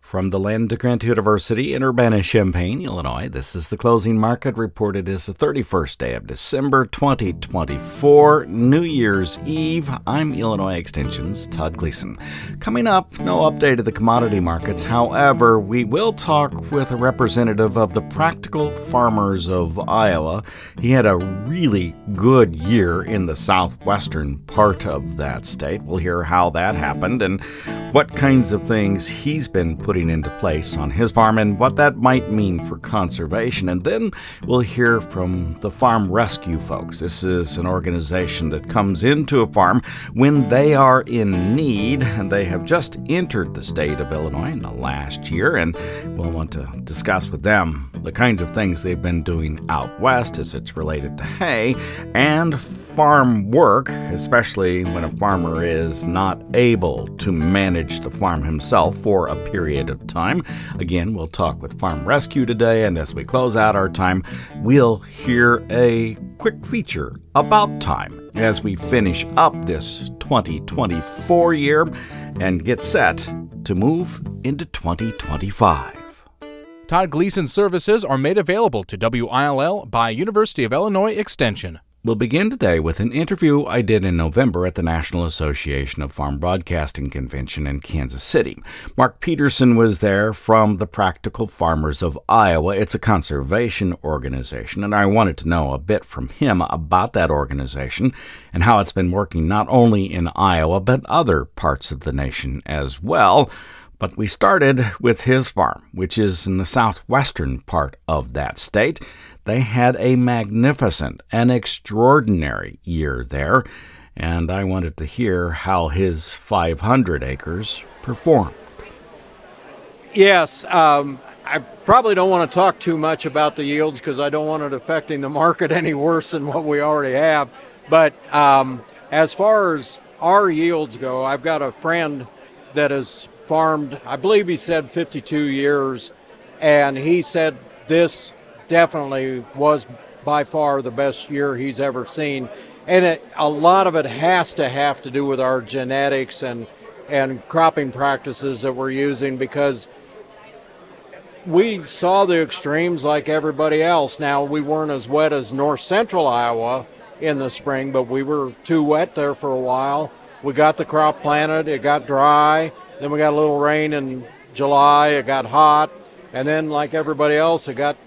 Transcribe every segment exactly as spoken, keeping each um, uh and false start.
From the Land Grant University in Urbana-Champaign, Illinois, this is the Closing Market Report. It is the thirty-first day of December, twenty twenty-four, New Year's Eve. I'm Illinois Extension's Todd Gleason. Coming up, no update of the commodity markets. However, we will talk with a representative of the Practical Farmers of Iowa. He had a really good year in the southwestern part of that state. We'll hear how that happened and what kinds of things he's been putting into place on his farm and what that might mean for conservation. And then we'll hear from the Farm Rescue folks. This is an organization that comes into a farm when they are in need, and they have just entered the state of Illinois in the last year, and we'll want to discuss with them the kinds of things they've been doing out west as it's related to hay and farm work, especially when a farmer is not able to manage the farm himself for a period of time. Again, we'll talk with Farm Rescue today, and as we close out our time, we'll hear a quick feature about time as we finish up this twenty twenty-four year and get set to move into twenty twenty-five. Todd Gleason services are made available to W I L L by University of Illinois Extension. We'll begin today with an interview I did in November at the National Association of Farm Broadcasting Convention in Kansas City. Mark Peterson was there from the Practical Farmers of Iowa. It's a conservation organization, and I wanted to know a bit from him about that organization and how it's been working not only in Iowa but other parts of the nation as well. But we started with his farm, which is in the southwestern part of that state. They had a magnificent and extraordinary year there, and I wanted to hear how his five hundred acres performed. Yes, um, I probably don't want to talk too much about the yields because I don't want it affecting the market any worse than what we already have. But um, as far as our yields go, I've got a friend that has farmed, I believe he said fifty-two years, and he said this definitely was by far the best year he's ever seen. And it, a lot of it has to have to do with our genetics and, and cropping practices that we're using, because we saw the extremes like everybody else. Now, we weren't as wet as north central Iowa in the spring, but we were too wet there for a while. We got the crop planted, it got dry, then we got a little rain in July, it got hot, and then like everybody else, it got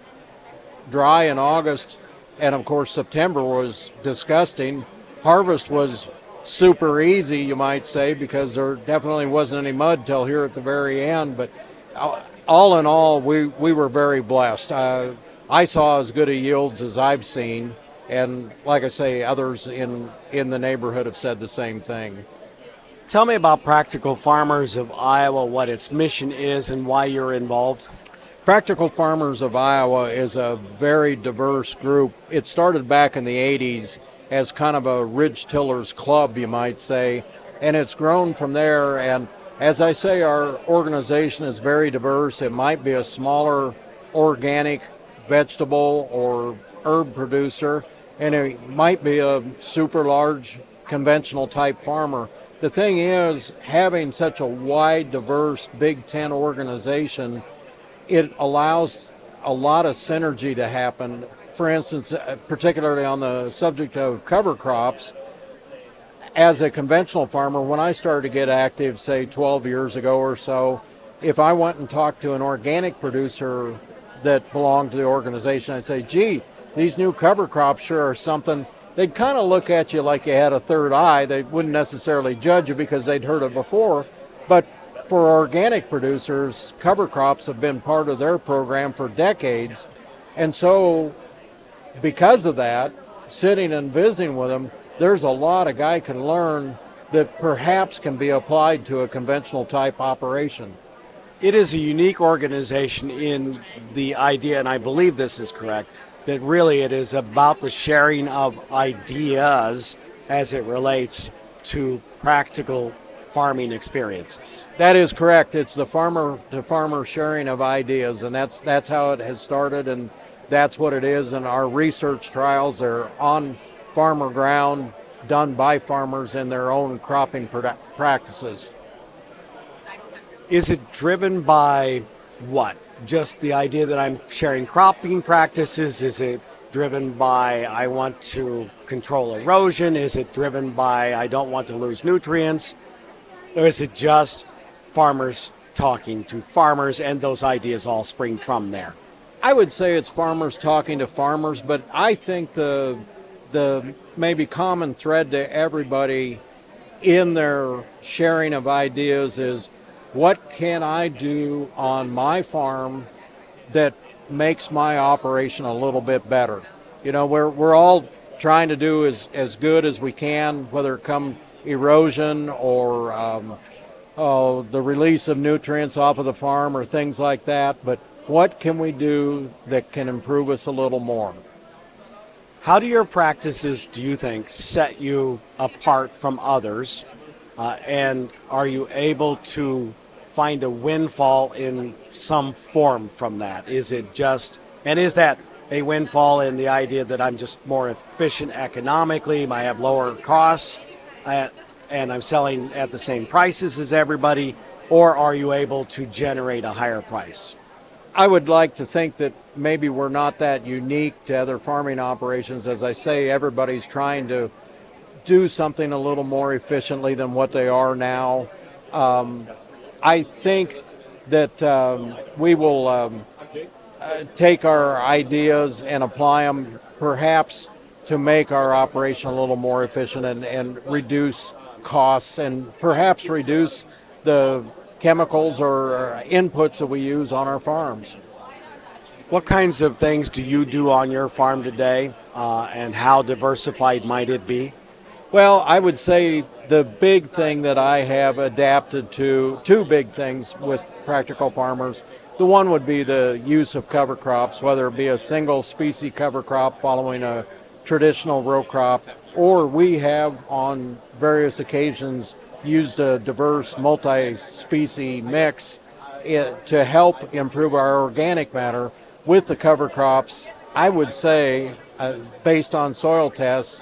dry in August, and of course September was disgusting. Harvest was super easy, you might say, because there definitely wasn't any mud till here at the very end, but all in all, we, we were very blessed. Uh, I saw as good a yields as I've seen, and like I say, others in, in the neighborhood have said the same thing. Tell me about Practical Farmers of Iowa, what its mission is, and why you're involved. Practical Farmers of Iowa is a very diverse group. It started back in the eighties as kind of a ridge tillers club, you might say, and it's grown from there. And as I say, our organization is very diverse. It might be a smaller organic vegetable or herb producer, and it might be a super large conventional type farmer. The thing is, having such a wide, diverse Big Ten organization, it allows a lot of synergy to happen. For instance, particularly on the subject of cover crops, as a conventional farmer, when I started to get active, say twelve years ago or so, if I went and talked to an organic producer that belonged to the organization, I'd say, gee, these new cover crops sure are something. They'd kind of look at you like you had a third eye. They wouldn't necessarily judge you because they'd heard it before. But for organic producers, cover crops have been part of their program for decades. And so because of that, sitting and visiting with them, there's a lot a guy can learn that perhaps can be applied to a conventional type operation. It is a unique organization in the idea, and I believe this is correct, that really it is about the sharing of ideas as it relates to practical farming experiences. That is correct. It's the farmer to farmer sharing of ideas, and that's that's how it has started, and that's what it is. And our research trials are on farmer ground, done by farmers in their own cropping practices. Is it driven by what? Just the idea that I'm sharing cropping practices? Is it driven by I want to control erosion? Is it driven by I don't want to lose nutrients? Or is it just farmers talking to farmers and those ideas all spring from there? I would say it's farmers talking to farmers, but I think the the maybe common thread to everybody in their sharing of ideas is, what can I do on my farm that makes my operation a little bit better? You know, we're we're all trying to do as, as good as we can, whether it come erosion or um, oh, the release of nutrients off of the farm or things like that. But what can we do that can improve us a little more? How do your practices, do you think, set you apart from others? Uh, and are you able to find a windfall in some form from that? Is it just, and is that a windfall in the idea that I'm just more efficient economically, I have lower costs, uh, and I'm selling at the same prices as everybody, or are you able to generate a higher price? I would like to think that maybe we're not that unique to other farming operations. As I say, everybody's trying to do something a little more efficiently than what they are now. Um, I think that um, we will um, uh, take our ideas and apply them perhaps to make our operation a little more efficient and, and reduce costs and perhaps reduce the chemicals or inputs that we use on our farms. What kinds of things do you do on your farm today, uh, and how diversified might it be? Well, I would say the big thing that I have adapted to, two big things with practical farmers. The one would be the use of cover crops, whether it be a single species cover crop following a traditional row crop, or we have on various occasions used a diverse multi-species mix it, to help improve our organic matter with the cover crops. I would say, uh, based on soil tests,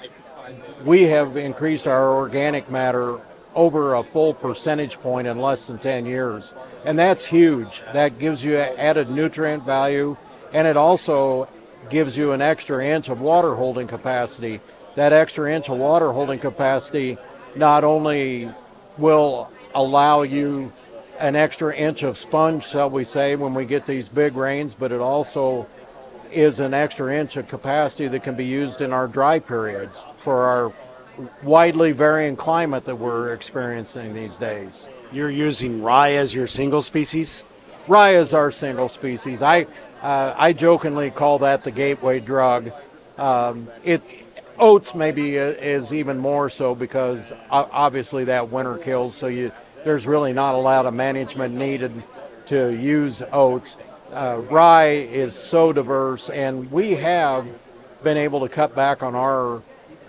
we have increased our organic matter over a full percentage point in less than ten years. And that's huge. That gives you added nutrient value, and it also gives you an extra inch of water holding capacity. That extra inch of water holding capacity not only will allow you an extra inch of sponge, shall we say, when we get these big rains, but it also is an extra inch of capacity that can be used in our dry periods for our widely varying climate that we're experiencing these days. You're using rye as your single species? Rye is our single species. I uh, I jokingly call that the gateway drug. Um, it oats maybe is even more so because obviously that winter kills, so you there's really not a lot of management needed to use oats. Uh, rye is so diverse, and we have been able to cut back on our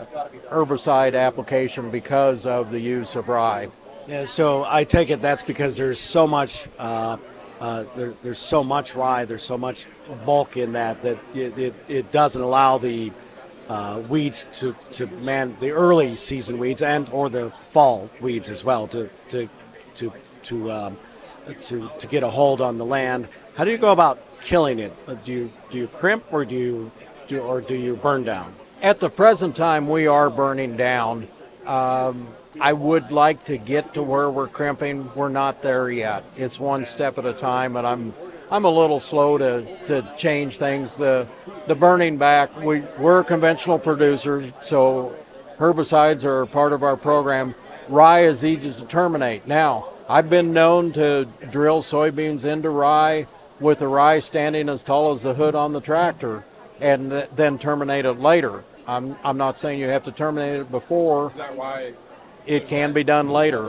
herbicide application because of the use of rye. Yeah, so I take it that's because there's so much uh, uh, there, there's so much rye, there's so much bulk in that that it, it, it doesn't allow the uh, weeds to, to man the early season weeds and or the fall weeds as well to to to to um, to to get a hold on the land. How do you go about killing it? Do you do you crimp or do you do or do you burn down? At the present time, we are burning down. Um, I would like to get to where we're crimping. We're not there yet. It's one step at a time, and I'm I'm a little slow to, to change things. The the burning back, we, we're conventional producers, so herbicides are part of our program. Rye is easy to terminate. Now, I've been known to drill soybeans into rye with the rye standing as tall as the hood on the tractor and th- then terminate it later. I'm I'm not saying you have to terminate it before. Is that why it can be done later?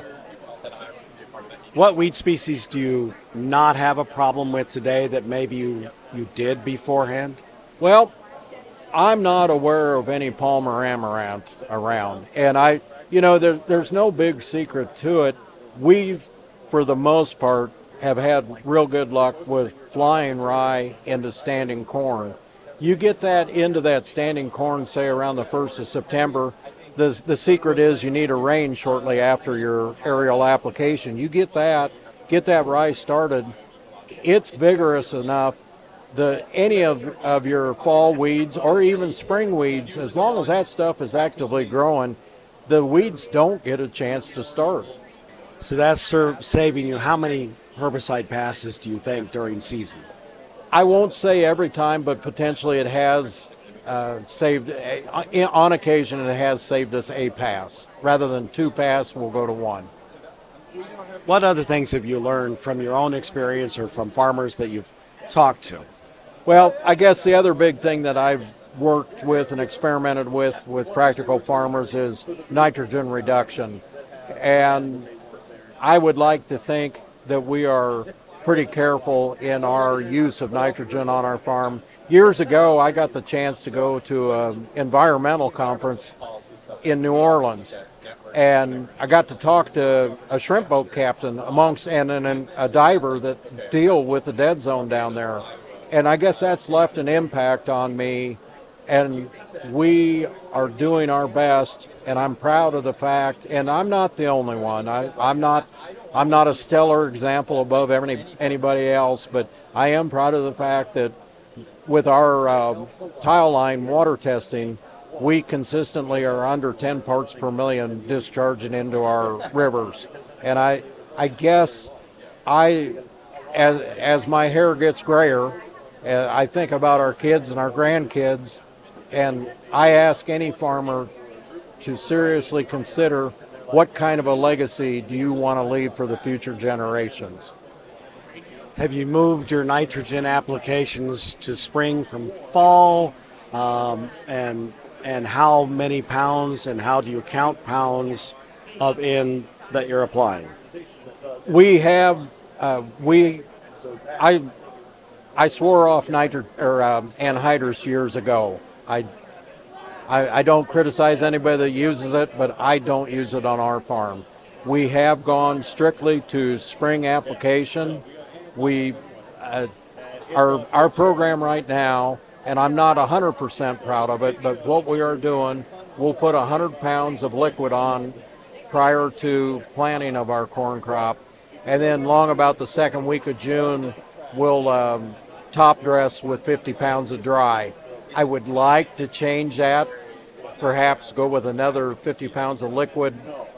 What weed species do you not have a problem with today that maybe you, you did beforehand? Well, I'm not aware of any Palmer amaranth around. And I, you know, there, there's no big secret to it. We've, for the most part, have had real good luck with flying rye into standing corn. You get that into that standing corn, say, around the first of September. The, the secret is you need a rain shortly after your aerial application. You get that, get that rice started, it's vigorous enough. The any of, of your fall weeds or even spring weeds, as long as that stuff is actively growing, the weeds don't get a chance to start. So that's ser- saving you. How many herbicide passes do you think during season? I won't say every time, but potentially it has uh, saved, a, on occasion it has saved us a pass. Rather than two pass, we'll go to one. What other things have you learned from your own experience or from farmers that you've talked to? Well, I guess the other big thing that I've worked with and experimented with with Practical Farmers is nitrogen reduction. And I would like to think that we are pretty careful in our use of nitrogen on our farm. Years ago, I got the chance to go to an environmental conference in New Orleans. And I got to talk to a shrimp boat captain amongst and, and a diver that deal with the dead zone down there. And I guess that's left an impact on me. And we are doing our best, and I'm proud of the fact, and I'm not the only one. I, I'm not I'm not a stellar example above any, anybody else, but I am proud of the fact that with our uh, tile line water testing, we consistently are under ten parts per million discharging into our rivers. And I I guess I, as, as my hair gets grayer, uh, I think about our kids and our grandkids, and I ask any farmer to seriously consider what kind of a legacy do you want to leave for the future generations. Have you moved your nitrogen applications to spring from fall? Um, and and how many pounds and how do you count pounds of N that you're applying? We have, uh, we, I, I swore off nitro or um, anhydrous years ago. I, I, I don't criticize anybody that uses it, but I don't use it on our farm. We have gone strictly to spring application. We, uh, our our program right now, and I'm not one hundred percent proud of it, but what we are doing, we'll put one hundred pounds of liquid on prior to planting of our corn crop, and then long about the second week of June, we'll um, top dress with fifty pounds of dry. I would like to change that, perhaps go with another fifty pounds of liquid,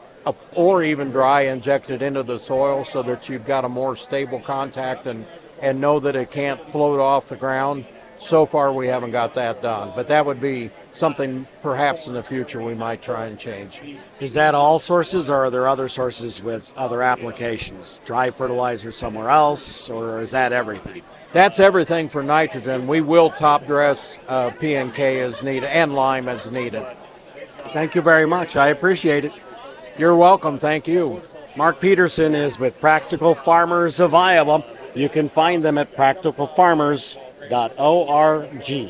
or even dry injected into the soil so that you've got a more stable contact and, and know that it can't float off the ground. So far we haven't got that done, but that would be something perhaps in the future we might try and change. Is that all sources, or are there other sources with other applications? Dry fertilizer somewhere else, or is that everything? That's everything for nitrogen. We will top dress uh, P and K as needed and lime as needed. Thank you very much. I appreciate it. You're welcome. Thank you. Mark Peterson is with Practical Farmers of Iowa. You can find them at practical farmers dot org.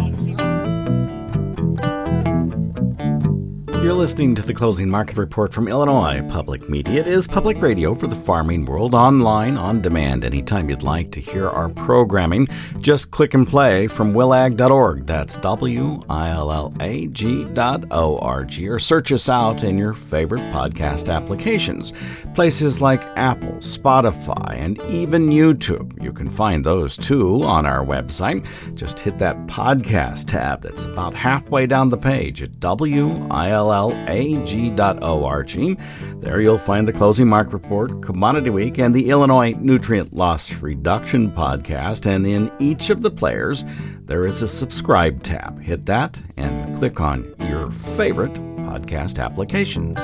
You're listening to the Closing Market Report from Illinois Public Media. It is public radio for the farming world, online, on demand, anytime you'd like to hear our programming. Just click and play from willag dot org. That's W I L L A G dot O R G, or search us out in your favorite podcast applications. Places like Apple, Spotify, and even YouTube. You can find those too on our website. Just hit that podcast tab that's about halfway down the page at W I L L A G dot org. There you'll find the Closing Market Report, Commodity Week, and the Illinois Nutrient Loss Reduction Podcast. And in each of the players, there is a subscribe tab. Hit that and click on your favorite podcast applications.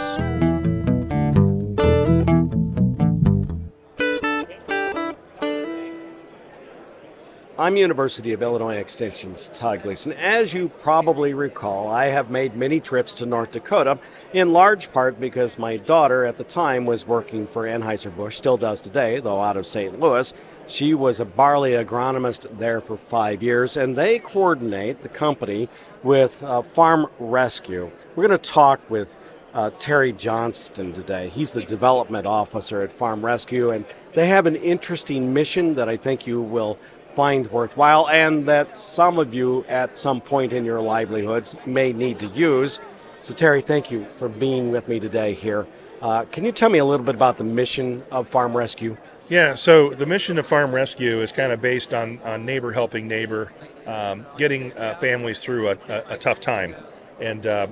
I'm University of Illinois Extension's Todd Gleason. As you probably recall, I have made many trips to North Dakota, in large part because my daughter at the time was working for Anheuser-Busch, still does today, though out of Saint Louis. She was a barley agronomist there for five years, and they coordinate the company with uh, Farm Rescue. We're going to talk with uh, Terry Johnston today. He's the development officer at Farm Rescue, and they have an interesting mission that I think you will find worthwhile, and that some of you at some point in your livelihoods may need to use. So Terry, thank you for being with me today here. Uh, can you tell me a little bit about the mission of Farm Rescue? Yeah, so the mission of Farm Rescue is kind of based on, on neighbor helping neighbor, um, getting uh, families through a, a, a tough time. And uh,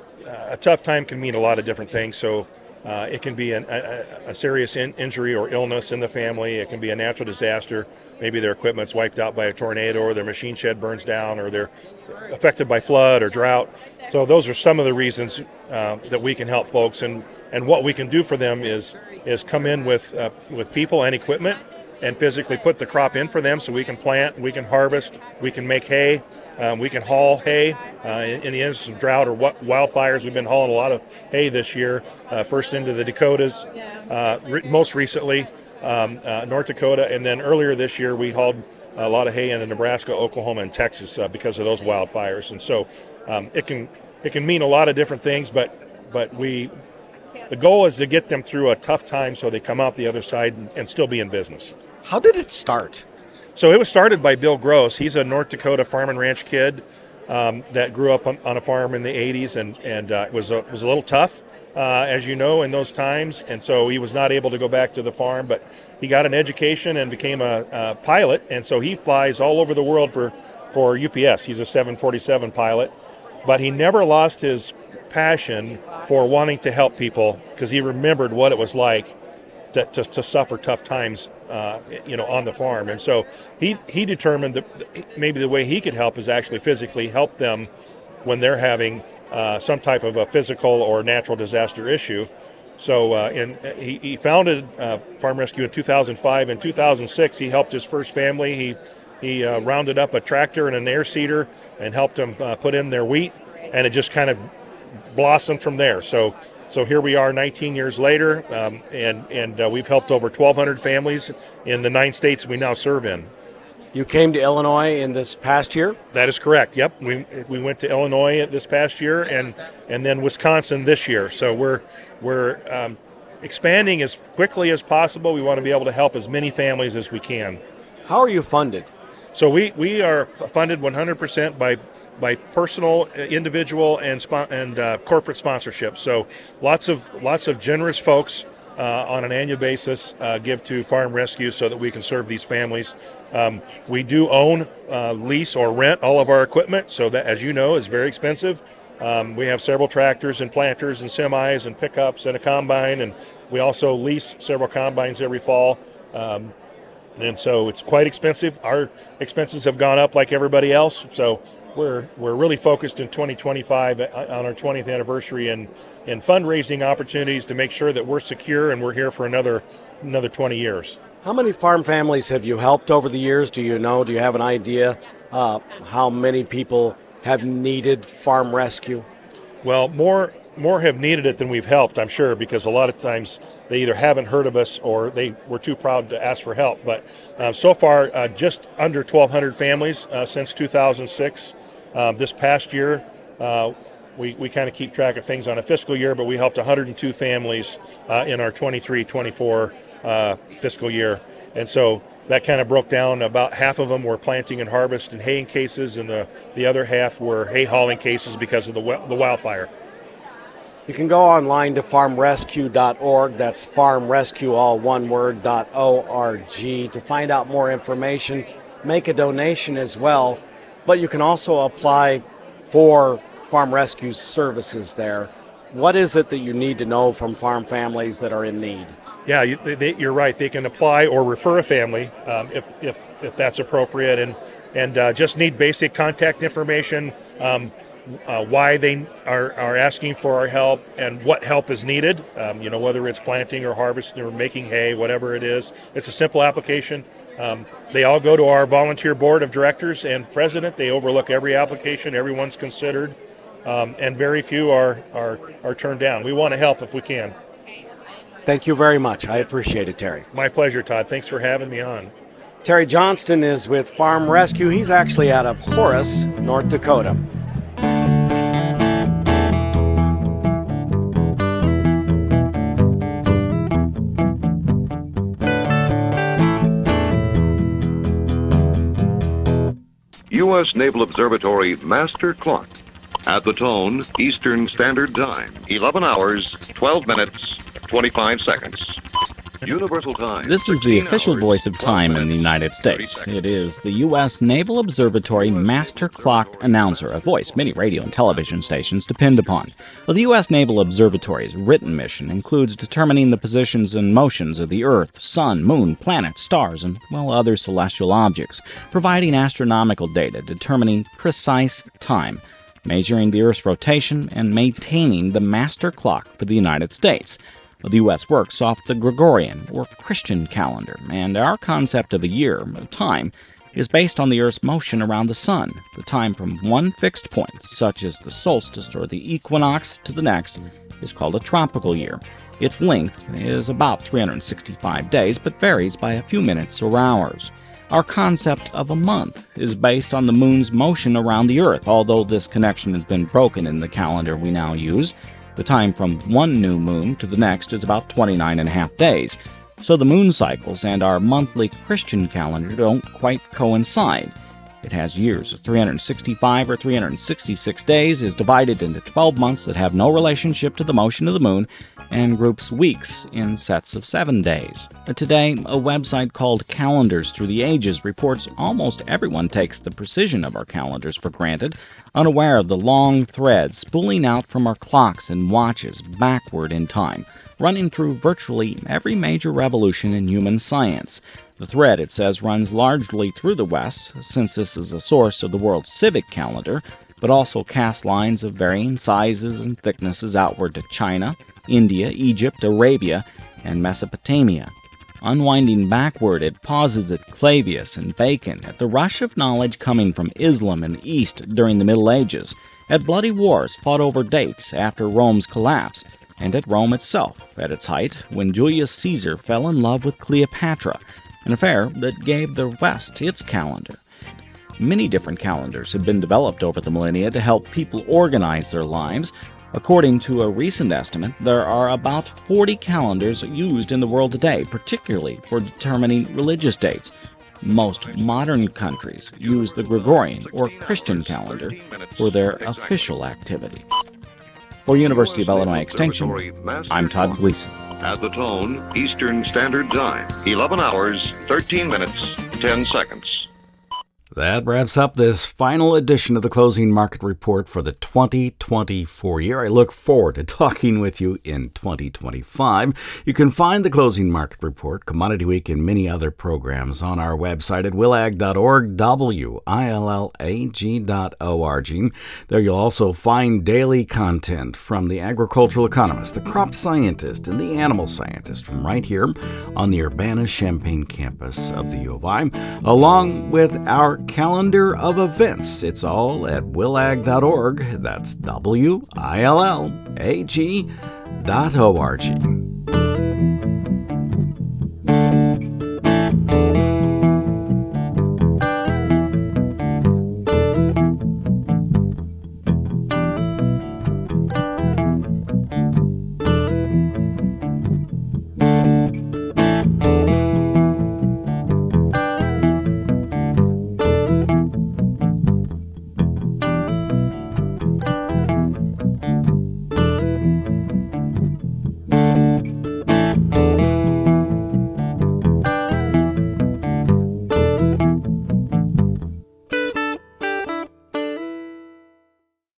a tough time can mean a lot of different things. So uh, it can be an, a, a serious in, injury or illness in the family. It can be a natural disaster. Maybe their equipment's wiped out by a tornado, or their machine shed burns down, or they're affected by flood or drought. So those are some of the reasons uh, that we can help folks. And, and what we can do for them is is come in with uh, with people and equipment and physically put the crop in for them, so we can plant, we can harvest, we can make hay, um, we can haul hay. Uh, in, in the instance of drought or wildfires, we've been hauling a lot of hay this year, uh, first into the Dakotas, uh, re- most recently um, uh, North Dakota, and then earlier this year we hauled a lot of hay into Nebraska, Oklahoma, and Texas uh, because of those wildfires. And so um, it can it can mean a lot of different things, but but we the goal is to get them through a tough time so they come out the other side and, and still be in business. How did it start? So it was started by Bill Gross. He's a North Dakota farm and ranch kid um, that grew up on, on a farm in the eighties, and and uh, was a, was a little tough, uh, as you know, in those times. And so he was not able to go back to the farm, but he got an education and became a, a pilot. And so he flies all over the world for, for U P S. He's a seven forty-seven pilot, but he never lost his passion for wanting to help people, because he remembered what it was like to, to, to suffer tough times, uh, you know, on the farm. And so he he determined that maybe the way he could help is actually physically help them when they're having uh, some type of a physical or natural disaster issue. So uh, in, he, he founded uh, Farm Rescue in two thousand five. In two thousand six, he helped his first family. He he uh, rounded up a tractor and an air seeder and helped them uh, put in their wheat, and it just kind of blossomed from there. So so here we are nineteen years later, um, and, and uh, we've helped over twelve hundred families in the nine states we now serve in. You came to Illinois in this past year? That is correct, yep. We we went to Illinois this past year, and, and then Wisconsin this year. So we're, we're um, expanding as quickly as possible. We want to be able to help as many families as we can. How are you funded? So we, we are funded one hundred percent by by personal, individual, and spo- and uh, corporate sponsorship. So lots of lots of generous folks uh, on an annual basis uh, give to Farm Rescue so that we can serve these families. Um, we do own, uh, lease, or rent all of our equipment. So that, as you know, is very expensive. Um, we have several tractors and planters and semis and pickups and a combine, and we also lease several combines every fall. Um, And so it's quite expensive. Our expenses have gone up like everybody else. So we're we're really focused in twenty twenty-five on our twentieth anniversary and in fundraising opportunities to make sure that we're secure and we're here for another another twenty years. How many farm families have you helped over the years? Do you know? Do you have an idea uh, how many people have needed Farm Rescue? Well, more more have needed it than we've helped, I'm sure, because a lot of times they either haven't heard of us or they were too proud to ask for help. But uh, so far, uh, just under twelve hundred families uh, since two thousand six. Um, this past year, uh, we, we kind of keep track of things on a fiscal year, but we helped one hundred two families uh, in our twenty-three twenty-four uh, fiscal year. And so that kind of broke down. About half of them were planting and harvest and haying cases, and the, the other half were hay hauling cases because of the, the wildfire. You can go online to farm rescue dot org. That's farm rescue, all one word, dot O R G, to find out more information. Make a donation as well. But you can also apply for Farm Rescue services there. What is it that you need to know from farm families that are in need? Yeah, you, they, you're right. They can apply or refer a family um, if, if if that's appropriate, and and uh, just need basic contact information. Um, Uh, why they are, are asking for our help and what help is needed, um, you know, whether it's planting or harvesting or making hay, whatever it is. It's a simple application. Um, they all go to our volunteer board of directors and president. They overlook every application. Everyone's considered, um, and very few are, are, are turned down. We want to help if we can. Thank you very much. I appreciate it, Terry. My pleasure, Todd. Thanks for having me on. Terry Johnston is with Farm Rescue. He's actually out of Horace, North Dakota. U S Naval Observatory Master Clock. At the tone, Eastern Standard Time, eleven hours, twelve minutes, twenty-five seconds. Universal Time. This is the sixteen official hours, voice of time twelve in the United minutes, thirty States. seconds. It is the U S Naval Observatory Master Clock Announcer, a voice many radio and television stations depend upon. Well, the U S Naval Observatory's written mission includes determining the positions and motions of the Earth, Sun, Moon, planets, stars, and, well, other celestial objects, providing astronomical data determining precise time, measuring the Earth's rotation, and maintaining the master clock for the United States. The U S works off the Gregorian, or Christian calendar, and our concept of a year, of time, is based on the Earth's motion around the Sun. The time from one fixed point, such as the solstice or the equinox, to the next, is called a tropical year. Its length is about three hundred sixty-five days, but varies by a few minutes or hours. Our concept of a month is based on the Moon's motion around the Earth, although this connection has been broken in the calendar we now use. The time from one new moon to the next is about twenty-nine and a half days, so the moon cycles and our monthly Christian calendar don't quite coincide. It has years of three hundred sixty-five or three hundred sixty-six days, is divided into twelve months that have no relationship to the motion of the moon, and groups weeks in sets of seven days. Today, a website called Calendars Through the Ages reports almost everyone takes the precision of our calendars for granted, unaware of the long threads spooling out from our clocks and watches backward in time, running through virtually every major revolution in human science. The thread, it says, runs largely through the West, since this is a source of the world's civic calendar, but also casts lines of varying sizes and thicknesses outward to China, India, Egypt, Arabia, and Mesopotamia. Unwinding backward, it pauses at Clavius and Bacon, at the rush of knowledge coming from Islam and the East during the Middle Ages, at bloody wars fought over dates after Rome's collapse, and at Rome itself, at its height, when Julius Caesar fell in love with Cleopatra, an affair that gave the West its calendar. Many different calendars have been developed over the millennia to help people organize their lives. According to a recent estimate, there are about forty calendars used in the world today, particularly for determining religious dates. Most modern countries use the Gregorian or Christian calendar for their official activities. For University of Illinois Extension, I'm Todd Gleason. At the tone, Eastern Standard Time, eleven hours, thirteen minutes, ten seconds. That wraps up this final edition of the Closing Market Report for the twenty twenty-four year. I look forward to talking with you in twenty twenty-five. You can find the Closing Market Report, Commodity Week, and many other programs on our website at willag dot org, W I L L A G dot O R G. There you'll also find daily content from the agricultural economist, the crop scientist, and the animal scientist from right here on the Urbana-Champaign campus of the U of I, along with our calendar of events. It's all at willag dot org. That's W I L L A G dot O R G.